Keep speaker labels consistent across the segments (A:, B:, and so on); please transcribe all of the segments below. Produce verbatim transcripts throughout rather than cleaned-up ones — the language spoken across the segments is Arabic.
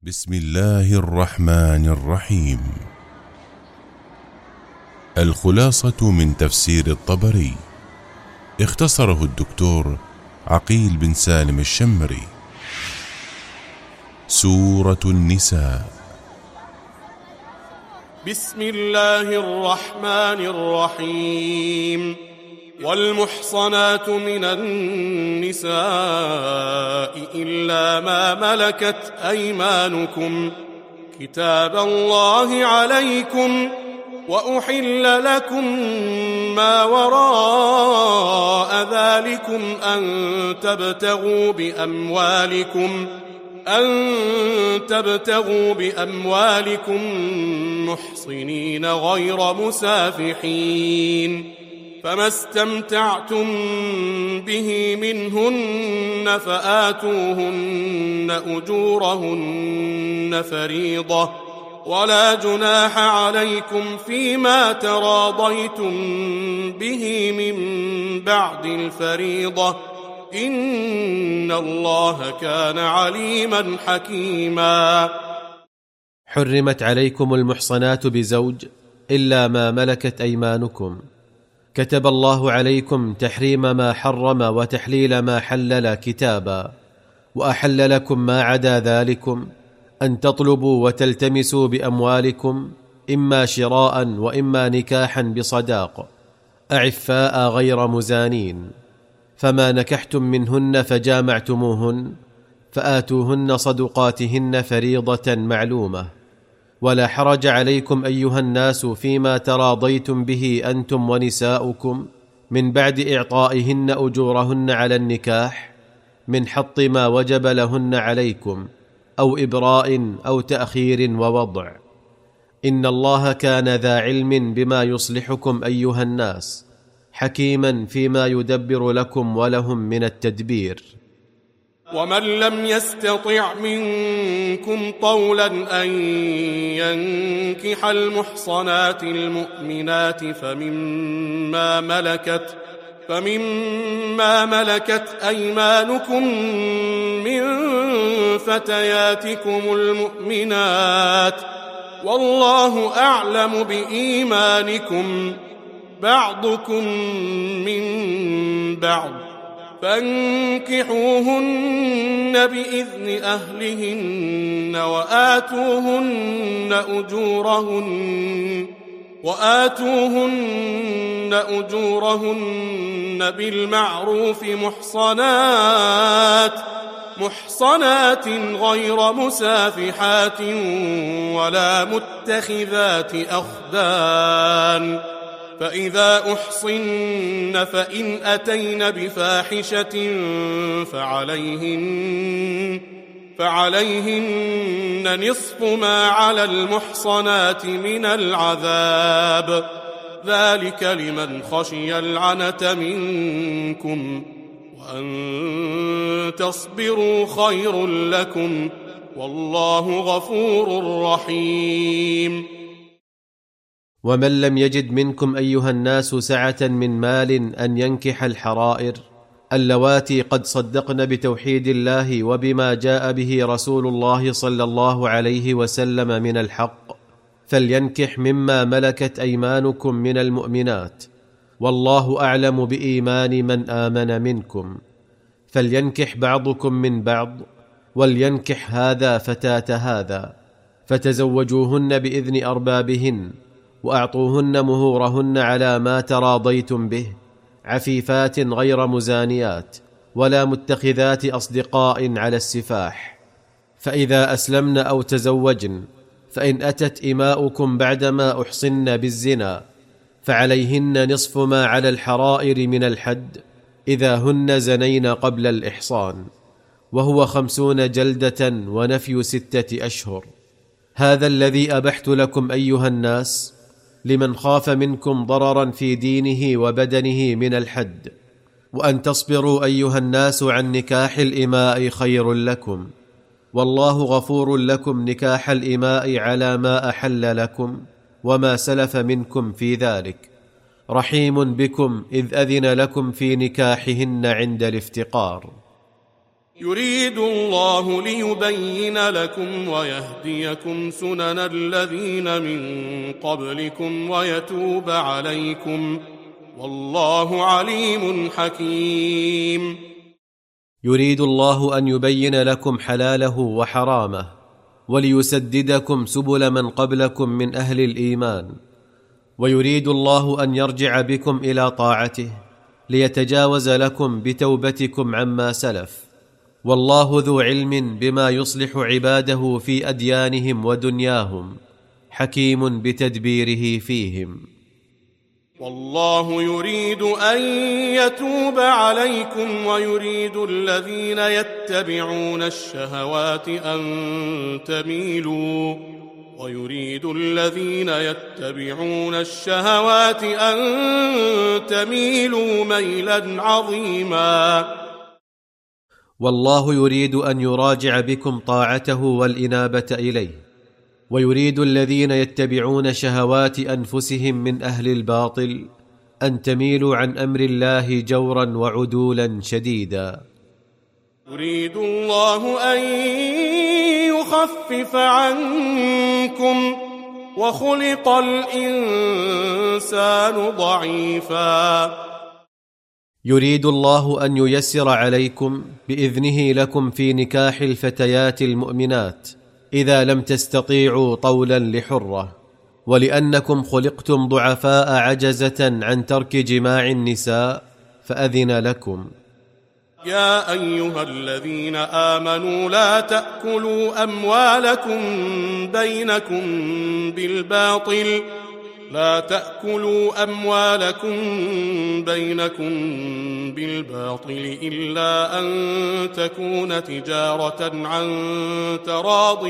A: بسم الله الرحمن الرحيم. الخلاصة من تفسير الطبري، اختصره الدكتور عقيل بن سالم الشمري. سورة النساء.
B: بسم الله الرحمن الرحيم. والمحصنات من النساء إلا ما ملكت أيمانكم كتاب الله عليكم، وأحل لكم ما وراء ذلكم أن تبتغوا بأموالكم أن تبتغوا بأموالكم محصنين غير مسافحين، فما استمتعتم به منهن فآتوهن أجورهن فريضة، ولا جناح عليكم فيما تراضيتم به من بعد الفريضة، إن الله كان عليما حكيما.
C: حرمت عليكم المحصنات بزوج إلا ما ملكت أيمانكم. كتب الله عليكم تحريم ما حرم وتحليل ما حلل كتابا، وأحل لكم ما عدا ذلكم أن تطلبوا وتلتمسوا بأموالكم إما شراء وإما نكاحا بصداق، أعفاء غير مزانين. فما نكحتم منهن فجامعتموهن فآتوهن صدقاتهن فريضة معلومة. ولا حرج عليكم أيها الناس فيما تراضيتم به أنتم ونساؤكم من بعد إعطائهن أجورهن على النكاح، من حط ما وجب لهن عليكم، أو إبراء أو تأخير ووضع. إن الله كان ذا علم بما يصلحكم أيها الناس، حكيما فيما يدبر لكم ولهم من التدبير.
B: ومن لم يستطع منكم طولا أن ينكح المحصنات المؤمنات فمما ملكت فمما ملكت أيمانكم من فتياتكم المؤمنات، والله أعلم بإيمانكم، بعضكم من بعض، فانكحوهن بإذن أهلهن وآتوهن أجورهن وآتوهن أجورهن بالمعروف محصنات محصنات غير مسافحات ولا متخذات أخدان، فإذا أحصن فإن أتين بفاحشة فعليهن, فعليهن نصف ما على المحصنات من العذاب، ذلك لمن خشي العنة منكم، وأن تصبروا خير لكم، والله غفور رحيم.
C: ومن لم يجد منكم أيها الناس سعة من مال أن ينكح الحرائر اللواتي قد صدقن بتوحيد الله وبما جاء به رسول الله صلى الله عليه وسلم من الحق، فلينكح مما ملكت أيمانكم من المؤمنات، والله أعلم بإيمان من آمن منكم. فلينكح بعضكم من بعض، ولينكح هذا فتاة هذا، فتزوجوهن بإذن أربابهن، وأعطوهن مهورهن على ما تراضيتم به، عفيفات غير مزانيات ولا متخذات أصدقاء على السفاح. فإذا أسلمن أو تزوجن فإن أتت إماؤكم بعدما أحصن بالزنا فعليهن نصف ما على الحرائر من الحد إذا هن زنين قبل الإحصان، وهو خمسون جلدة ونفي ستة أشهر. هذا الذي أبحت لكم أيها الناس لمن خاف منكم ضررا في دينه وبدنه من الحد، وأن تصبروا أيها الناس عن نكاح الإماء خير لكم، والله غفور لكم نكاح الإماء على ما أحل لكم وما سلف منكم في ذلك، رحيم بكم إذ أذن لكم في نكاحهن عند الافتقار.
B: يريد الله ليبين لكم ويهديكم سنن الذين من قبلكم ويتوب عليكم والله عليم حكيم.
C: يريد الله أن يبين لكم حلاله وحرامه وليسددكم سبل من قبلكم من أهل الإيمان، ويريد الله أن يرجع بكم إلى طاعته ليتجاوز لكم بتوبتكم عما سلف، والله ذو علم بما يصلح عباده في أديانهم ودنياهم، حكيم بتدبيره فيهم.
B: والله يريد أن يتوب عليكم ويريد الذين يتبعون الشهوات أن تميلوا ويريد الذين يتبعون الشهوات أن تميلوا ميلا عظيما.
C: والله يريد أن يراجع بكم طاعته والإنابة إليه، ويريد الذين يتبعون شهوات أنفسهم من أهل الباطل أن تميلوا عن أمر الله جورا وعدولا شديدا.
B: يريد الله أن يخفف عنكم وخلق الإنسان ضعيفا.
C: يريد الله أن ييسر عليكم بإذنه لكم في نكاح الفتيات المؤمنات إذا لم تستطيعوا طولا لحرة، ولأنكم خلقتم ضعفاء عجزة عن ترك جماع النساء فأذن لكم.
B: يا أيها الذين آمنوا لا تأكلوا أموالكم بينكم بالباطل لا تأكلوا أموالكم بينكم بالباطل إلا أن تكون تجارة عن تراض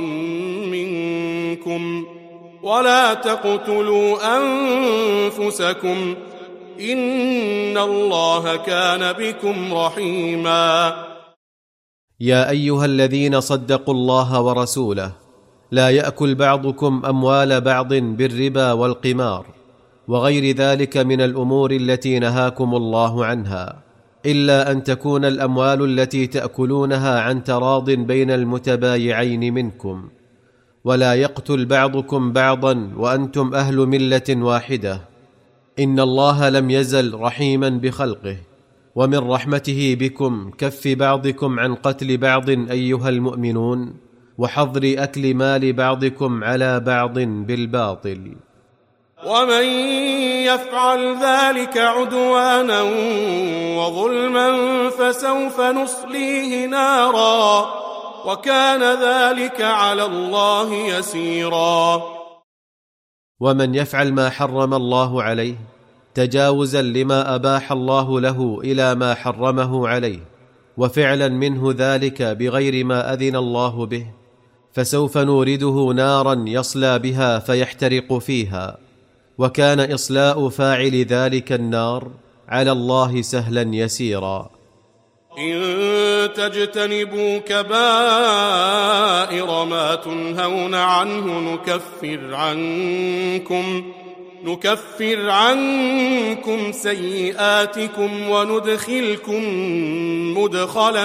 B: منكم ولا تقتلوا أنفسكم إن الله كان بكم رحيما.
C: يا أيها الذين صدقوا الله ورسوله لا يأكل بعضكم أموال بعض بالربا والقمار وغير ذلك من الأمور التي نهاكم الله عنها، إلا أن تكون الأموال التي تأكلونها عن تراض بين المتبايعين منكم، ولا يقتل بعضكم بعضا وأنتم أهل ملة واحدة، إن الله لم يزل رحيما بخلقه، ومن رحمته بكم كف بعضكم عن قتل بعض أيها المؤمنون، وحظر أكل مال بعضكم على بعض بالباطل.
B: ومن يفعل ذلك عدوانا وظلما فسوف نصليه نارا وكان ذلك على الله يسيرا.
C: ومن يفعل ما حرم الله عليه تجاوزا لما أباح الله له إلى ما حرمه عليه، وفعلا منه ذلك بغير ما أذن الله به، فسوف نورده نارا يصلى بها فيحترق فيها، وكان إصلاء فاعل ذلك النار على الله سهلا يسيرا.
B: إن تجتنبوا كبائر ما تنهون عنه نكفر عنكم نكفر عنكم سيئاتكم وندخلكم مدخلا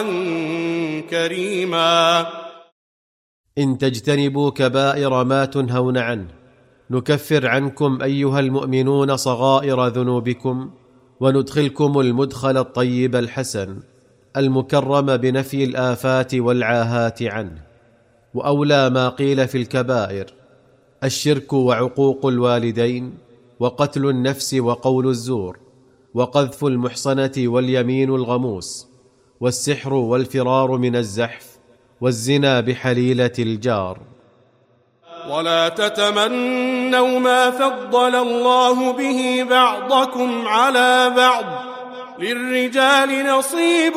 B: كريما.
C: إن تجتنبوا كبائر ما تنهون عنه نكفر عنكم أيها المؤمنون صغائر ذنوبكم وندخلكم المدخل الطيب الحسن المكرم بنفي الآفات والعاهات عنه. وأولى ما قيل في الكبائر الشرك وعقوق الوالدين وقتل النفس وقول الزور وقذف المحصنة واليمين الغموس والسحر والفرار من الزحف والزنا بحليلة الجار.
B: ولا تتمنوا ما فضل الله به بعضكم على بعض للرجال نصيب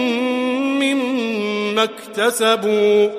B: مما اكتسبوا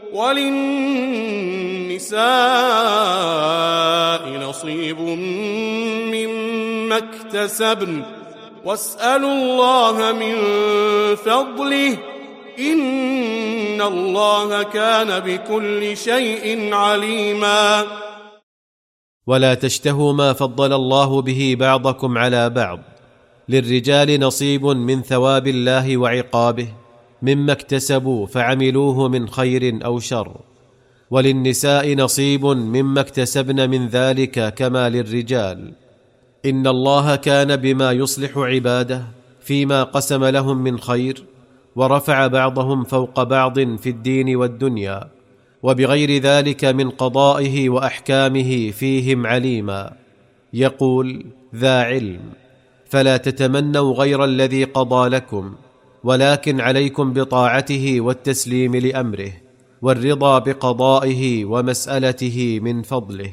B: وللنساء نصيب مما اكتسبن واسألوا الله من فضله إن الله كان بكل شيء عليما.
C: ولا تشتهوا ما فضل الله به بعضكم على بعض للرجال نصيب من ثواب الله وعقابه مما اكتسبوا فعملوه من خير أو شر، وللنساء نصيب مما اكتسبن من ذلك كما للرجال. إن الله كان بما يصلح عباده فيما قسم لهم من خير، ورفع بعضهم فوق بعض في الدين والدنيا، وبغير ذلك من قضائه وأحكامه فيهم عليما. يقول: ذا علم، فلا تتمنوا غير الذي قضى لكم، ولكن عليكم بطاعته والتسليم لأمره، والرضا بقضائه ومسألته من فضله.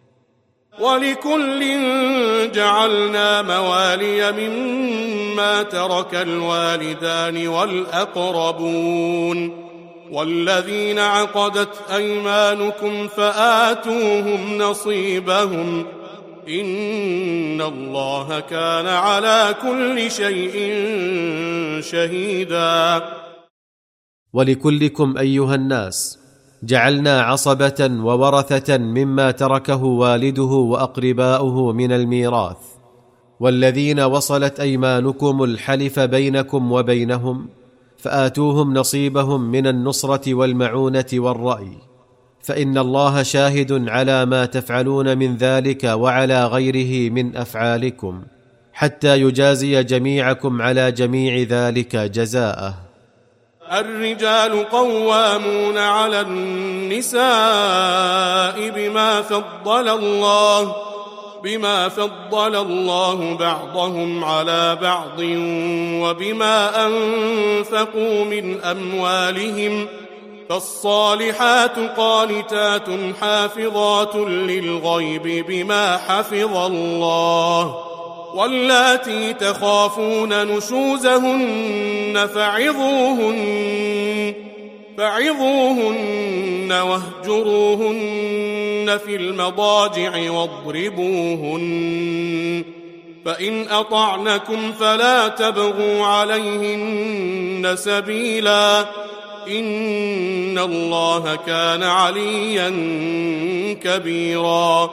B: ولكل جعلنا موالي مما ترك الوالدان والأقربون، والذين عقدت أيمانكم فآتوهم نصيبهم، إن الله كان على كل شيء شهيدا.
C: ولكلكم أيها الناس جعلنا عصبة وورثة مما تركه والده وأقرباؤه من الميراث، والذين وصلت أيمانكم الحلف بينكم وبينهم فآتوهم نصيبهم من النصرة والمعونة والرأي، فإن الله شاهد على ما تفعلون من ذلك وعلى غيره من أفعالكم، حتى يجازي جميعكم على جميع ذلك جزاءه.
B: الرجال قوامون على النساء بما فضل الله بما فضل الله بعضهم على بعض وبما أنفقوا من أموالهم، فالصالحات قانتات حافظات للغيب بما حفظ الله، واللاتي تخافون نشوزهن فعظوهن فعظوهن واهجروهن في المضاجع واضربوهن، فإن أطعنكم فلا تبغوا عليهن سبيلا، إن الله كان عليا كبيرا.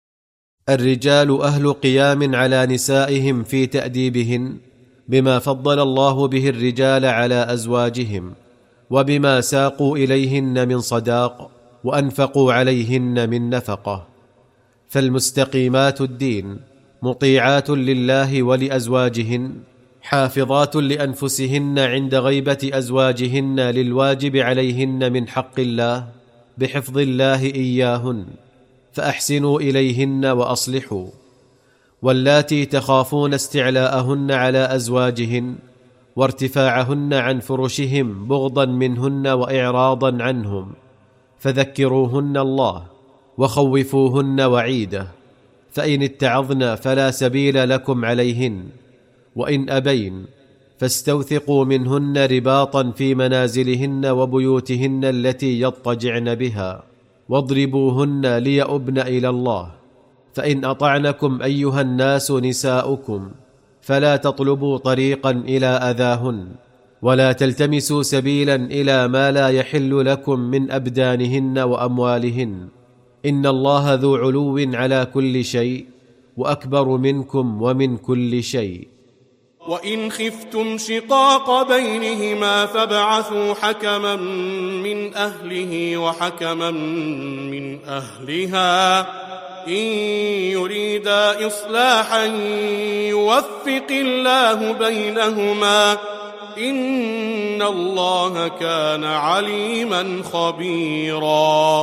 C: الرجال أهل قيام على نسائهم في تأديبهن بما فضل الله به الرجال على أزواجهم، وبما ساقوا إليهن من صداق وأنفقوا عليهن من نفقة. فالمستقيمات الدين مطيعات لله ولأزواجهن، حافظات لأنفسهن عند غيبة أزواجهن للواجب عليهن من حق الله بحفظ الله إياهن، فأحسنوا إليهن وأصلحوا. واللاتي تخافون استعلاءهن على أزواجهن وارتفاعهن عن فرشهم بغضا منهن وإعراضا عنهم، فذكروهن الله وخوفوهن وعيده، فإن اتعظن فلا سبيل لكم عليهن، وإن أبين فاستوثقوا منهن رباطا في منازلهن وبيوتهن التي يضطجعن بها، واضربوهن ليؤبن إلى الله. فإن أطعنكم أيها الناس نساؤكم فلا تطلبوا طريقا إلى أذاهن، ولا تلتمسوا سبيلا إلى ما لا يحل لكم من أبدانهن وأموالهن، إن الله ذو علو على كل شيء وأكبر منكم ومن كل شيء.
B: وإن خفتم شقاق بينهما فابعثوا حكما من أهله وحكما من أهلها، إن يريدا إصلاحا يوفق الله بينهما، إن الله كان عليما خبيرا.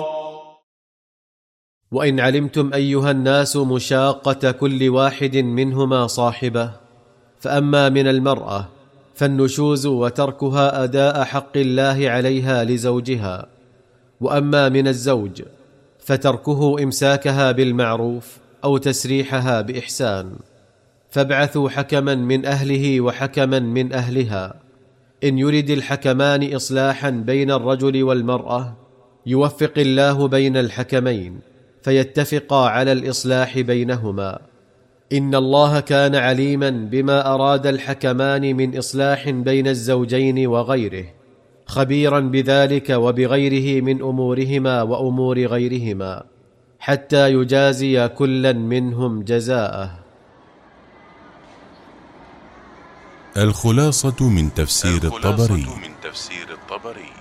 C: وإن علمتم أيها الناس مشاقة كل واحد منهما صاحبه، فأما من المرأة فالنشوز وتركها أداء حق الله عليها لزوجها، وأما من الزوج فتركه إمساكها بالمعروف أو تسريحها بإحسان. فابعثوا حكما من أهله وحكما من أهلها، إن يرد الحكمان إصلاحا بين الرجل والمرأة يوفق الله بين الحكمين فيتفقا على الإصلاح بينهما، إن الله كان عليما بما أراد الحكمان من إصلاح بين الزوجين وغيره، خبيرا بذلك وبغيره من أمورهما وأمور غيرهما، حتى يجازي كلا منهم جزاءه.
A: الخلاصة من تفسير الطبري. تفسير الطبري.